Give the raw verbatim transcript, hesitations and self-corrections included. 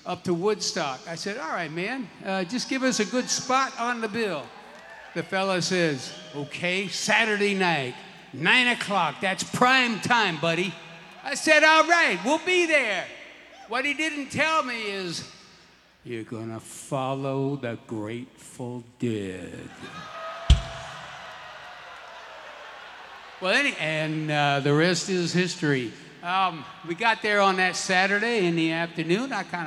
up to Woodstock. I said, all right, man, uh, just give us a good spot on the bill. The fella says, okay, Saturday night, nine o'clock, that's prime time, buddy. I said, all right, we'll be there. What he didn't tell me is, you're gonna follow the Grateful Dead. Well, any, and uh, the rest is history. Um, we got there on that Saturday in the afternoon. I kind of